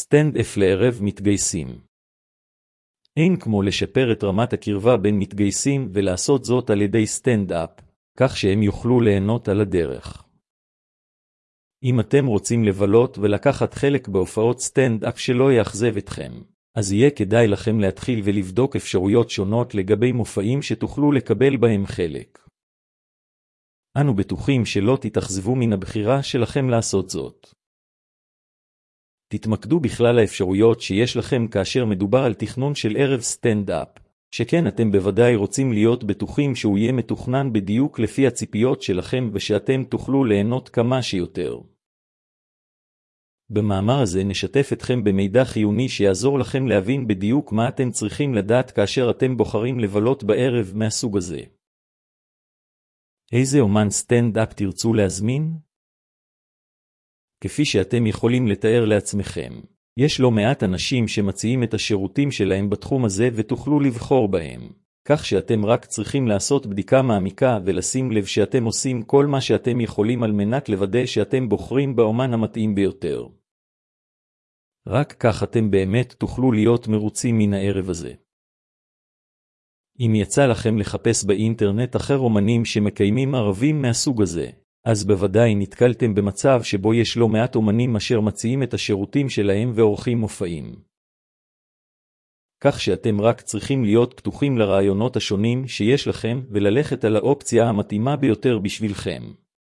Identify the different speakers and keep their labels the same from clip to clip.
Speaker 1: סטנד-אפ לערב מתגייסים. אין כמו לשפר את רמת הקרבה בין מתגייסים ולעשות זאת על ידי סטנד-אפ, כך שהם יוכלו ליהנות על הדרך. אם אתם רוצים לבלות ולקחת חלק בהופעות סטנד-אפ שלא יאכזב אתכם, אז יהיה כדאי לכם להתחיל ולבדוק אפשרויות שונות לגבי מופעים שתוכלו לקבל בהם חלק. אנו בטוחים שלא תתאכזבו מן הבחירה שלכם לעשות זאת. תתמקדו בכלל האפשרויות שיש לכם כאשר מדובר על תכנון של ערב סטנד-אפ, שכן אתם בוודאי רוצים להיות בטוחים שהוא יהיה מתוכנן בדיוק לפי הציפיות שלכם ושאתם תוכלו ליהנות כמה שיותר. במאמר הזה נשתף אתכם במידע חיוני שיעזור לכם להבין בדיוק מה אתם צריכים לדעת כאשר אתם בוחרים לבלות בערב מהסוג הזה. איזה אומן סטנד-אפ תרצו להזמין? כפי שאתם יכולים לתאר לעצמכם, יש לא מעט אנשים שמציעים את השירותים שלהם בתחום הזה ותוכלו לבחור בהם, כך שאתם רק צריכים לעשות בדיקה מעמיקה ולשים לב שאתם עושים כל מה שאתם יכולים על מנת לוודא שאתם בוחרים באומן המתאים ביותר. רק כך אתם באמת תוכלו להיות מרוצים מן הערב הזה. אם יצא לכם לחפש באינטרנט אחר אומנים שמקיימים ערבים מהסוג הזה, אז בוודאי נתקלתם במצב שבו יש לא מעט אומנים אשר מציעים את השירותים שלהם ועורכים מופעים. כך שאתם רק צריכים להיות פתוחים לרעיונות השונים שיש לכם וללכת על האופציה המתאימה ביותר בשבילכם.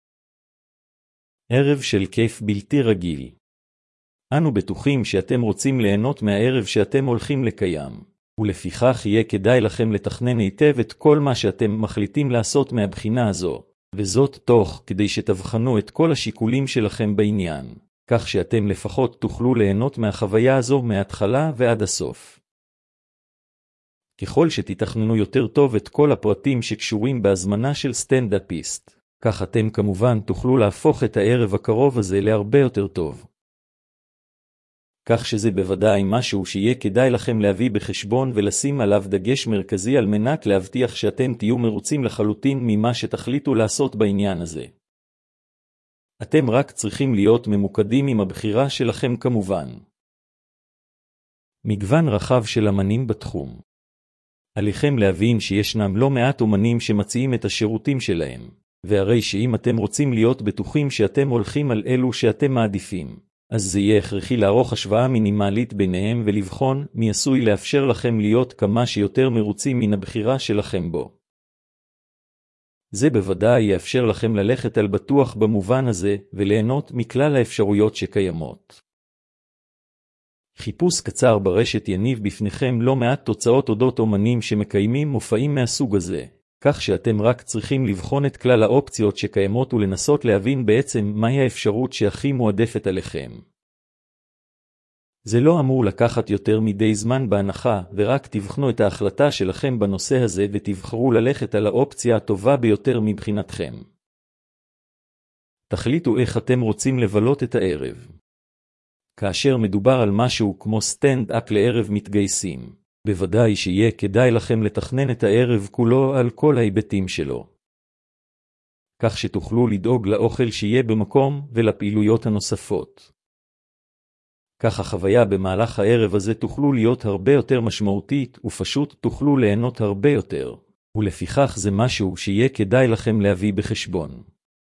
Speaker 1: ערב של כיף בלתי רגיל. אנו בטוחים שאתם רוצים ליהנות מהערב שאתם הולכים לקיים, ולפיכך יהיה כדאי לכם לתכנן היטב את כל מה שאתם מחליטים לעשות מהבחינה הזו. וזאת תוך כדי שתבחנו את כל השיקולים שלכם בעניין, כך שאתם לפחות תוכלו ליהנות מהחוויה הזו מההתחלה ועד הסוף. ככל שתתכננו יותר טוב את כל הפרטים שקשורים בהזמנה של סטנד-אפיסט, כך אתם כמובן תוכלו להפוך את הערב הקרוב הזה להרבה יותר טוב. כך שזה בוודאי משהו שיהיה כדאי לכם להביא בחשבון ולשים עליו דגש מרכזי על מנת להבטיח שאתם תהיו מרוצים לחלוטין ממה שתחליטו לעשות בעניין הזה. אתם רק צריכים להיות ממוקדים עם הבחירה שלכם כמובן. מגוון רחב של אמנים בתחום. עליכם להבין שישנם לא מעט אומנים שמציעים את השירותים שלהם, והרי שאם אתם רוצים להיות בטוחים שאתם הולכים על אלו שאתם מעדיפים, אז זה יהיה הכרחי לערוך השוואה מינימלית ביניהם ולבחון מי עשוי לאפשר לכם להיות כמה שיותר מרוצים מן הבחירה שלכם בו. זה בוודאי יאפשר לכם ללכת על בטוח במובן הזה וליהנות מכלל האפשרויות שקיימות. חיפוש קצר ברשת יניב בפניכם לא מעט תוצאות אודות אומנים שמקיימים מופעים מהסוג הזה, כך שאתם רק צריכים לבחון את כלל האופציות שקיימות ולנסות להבין בעצם מהי האפשרות שהכי מועדפת עליכם. זה לא אמור לקחת יותר מדי זמן בהנחה, ורק תבחנו את ההחלטה שלכם בנושא הזה ותבחרו ללכת על האופציה הטובה ביותר מבחינתכם. תחליטו איך אתם רוצים לבלות את הערב. כאשר מדובר על משהו כמו סטנד-אפ לערב מתגייסים, בוודאי שיהיה כדאי לכם לתכנן את הערב כולו על כל ההיבטים שלו. כך שתוכלו לדאוג לאוכל שיהיה במקום ולפעילויות הנוספות. כך החוויה במהלך הערב הזה תוכלו להיות הרבה יותר משמעותית ופשוט תוכלו ליהנות הרבה יותר, ולפיכך זה משהו שיהיה כדאי לכם להביא בחשבון.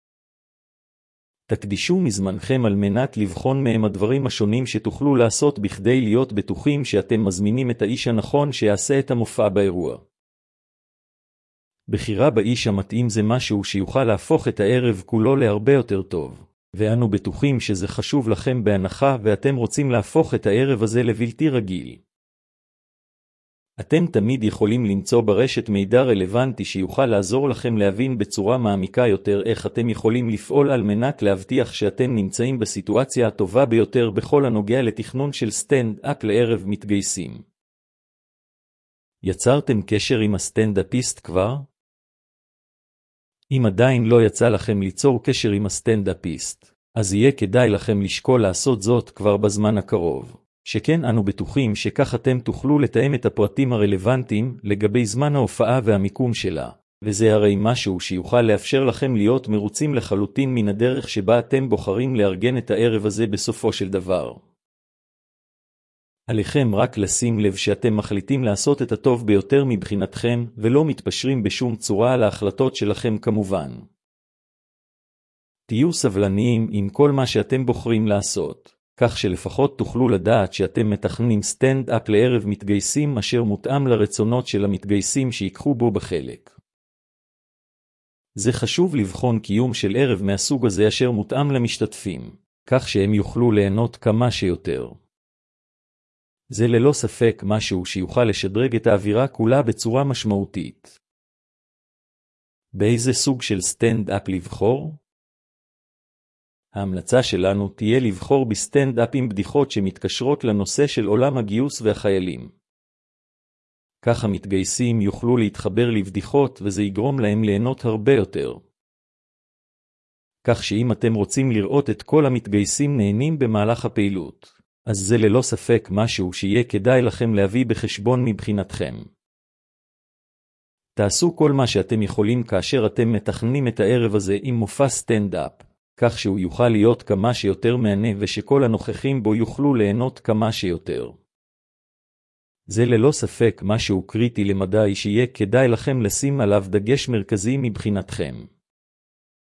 Speaker 1: תקדישו מזמנכם על מנת לבחון מהם הדברים השונים שתוכלו לעשות בכדי להיות בטוחים שאתם מזמינים את האיש הנכון שיעשה את המופע באירוע. בחירה באיש המתאים זה משהו שיוכל להפוך את הערב כולו להרבה יותר טוב, ואנו בטוחים שזה חשוב לכם בהנחה ואתם רוצים להפוך את הערב הזה לבלתי רגיל. אתם תמיד יכולים למצוא ברשת מידע רלוונטי שיוכל לעזור לכם להבין בצורה מעמיקה יותר איך אתם יכולים לפעול על מנת להבטיח שאתם נמצאים בסיטואציה הטובה ביותר בכל הנוגע לתכנון של סטנד-אפ לערב מתגייסים. יצרתם קשר עם הסטנד-אפיסט כבר? אם עדיין לא יצא לכם ליצור קשר עם הסטנד-אפיסט, אז יהיה כדאי לכם לשקול לעשות זאת כבר בזמן הקרוב. שכן אנו בטוחים שכך אתם תוכלו לתאם את הפרטים הרלוונטיים לגבי זמן ההופעה והמיקום שלה, וזה הרי משהו שיוכל לאפשר לכם להיות מרוצים לחלוטין מן הדרך שבה אתם בוחרים לארגן את הערב הזה בסופו של דבר. עליכם רק לשים לב שאתם מחליטים לעשות את הטוב ביותר מבחינתכם, ולא מתפשרים בשום צורה על ההחלטות שלכם כמובן. תהיו סבלניים עם כל מה שאתם בוחרים לעשות, כך שלפחות תוכלו לדעת שאתם מתכננים סטנד-אפ לערב מתגייסים אשר מותאם לרצונות של המתגייסים שיקחו בו בחלק. זה חשוב לבחון קיום של ערב מהסוג הזה אשר מותאם למשתתפים, כך שהם יוכלו ליהנות כמה שיותר. זה ללא ספק משהו שיוכל לשדרג את האווירה כולה בצורה משמעותית. באיזה סוג של סטנד-אפ לבחור? ההמלצה שלנו תהיה לבחור בסטנד-אפ עם בדיחות שמתקשרות לנושא של עולם הגיוס והחיילים. כך המתגייסים יוכלו להתחבר לבדיחות וזה יגרום להם ליהנות הרבה יותר. כך שאם אתם רוצים לראות את כל המתגייסים נהנים במהלך הפעילות, אז זה ללא ספק משהו שיהיה כדאי לכם להביא בחשבון מבחינתכם. תעשו כל מה שאתם יכולים כאשר אתם מתכננים את הערב הזה עם מופע סטנד-אפ, כך שהוא יוכל להיות כמה שיותר מענה ושכל הנוכחים בו יוכלו ליהנות כמה שיותר. זה ללא ספק משהו קריטי למדי שיהיה כדאי לכם לשים עליו דגש מרכזי מבחינתכם.